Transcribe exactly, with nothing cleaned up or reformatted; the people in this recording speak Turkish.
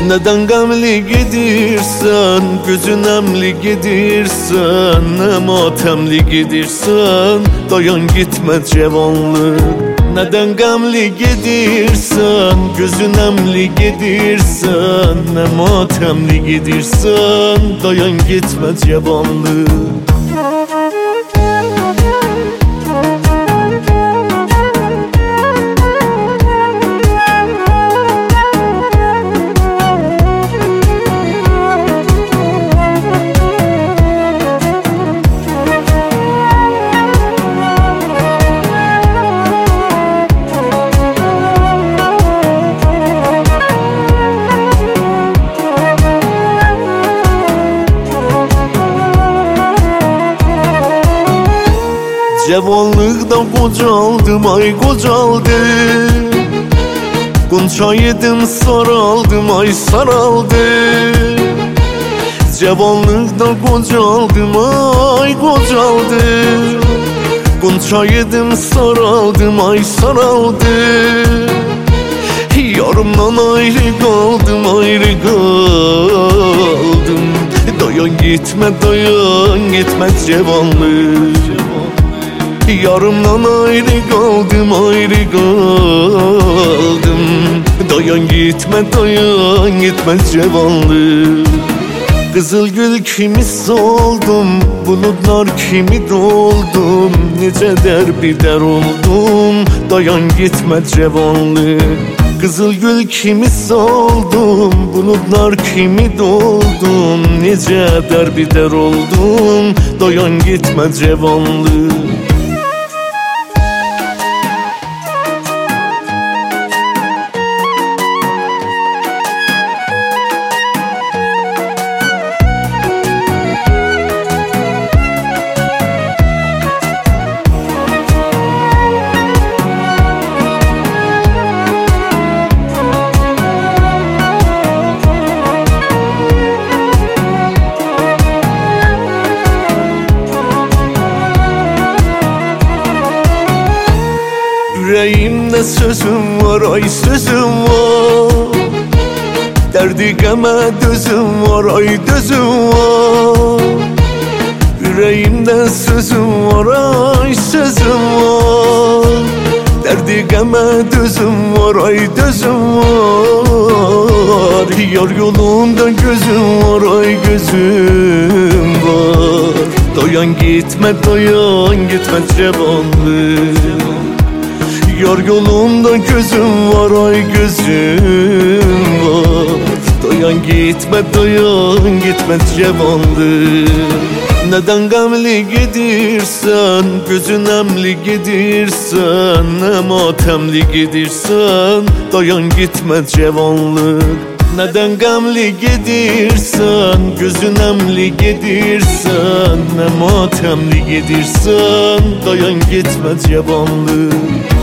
Neden gamli gidirsen, gözün emli gidirsen, ne matemli gidirsen, dayan gitme cevanlık. Neden gamli gidirsen, gözün emli gidirsen, ne matemli gidirsen, dayan gitme cevanlık. Cevanlıktan kocaldım, ay kocaldım. Gonca yedim, saraldım, ay saraldım. Cevanlıktan kocaldım, ay kocaldım. Gonca yedim, saraldım, ay saraldım. Yarımdan ayrı kaldım, ayrı kaldım. Dayan gitme, dayan gitme cevanlık. Yarımdan ayrı kaldım, ayrı kaldım. Dayan gitme, dayan gitme cevanlık. Kızıl gül kimi soldum, bulutlar kimi doldum. Nice derbeder oldum, dayan gitme cevanlık. Kızıl gül kimi soldum, bulutlar kimi doldum. Nice derbeder oldum, dayan gitme cevanlık. Yüreğimde sözüm var, ay sözüm var. Derdi geme dözüm var, ay dözüm var. Yüreğimde sözüm var, ay sözüm var. Derdi geme dözüm var, ay dözüm var. Yar yolunda gözüm var, ay gözüm var. Dayan gitme, dayan gitme cevanlık. Yar yolunda gözüm var, ay gözüm var. Dayan gitme, dayan gitme cevanlık. Neden gamli gidirsen, gözün emli gidirsen, ne matemli gidirsen, dayan gitme cevanlık. Neden gamli gidirsen, gözün emli gidirsen, ne matemli gidirsen, dayan gitme cevanlık.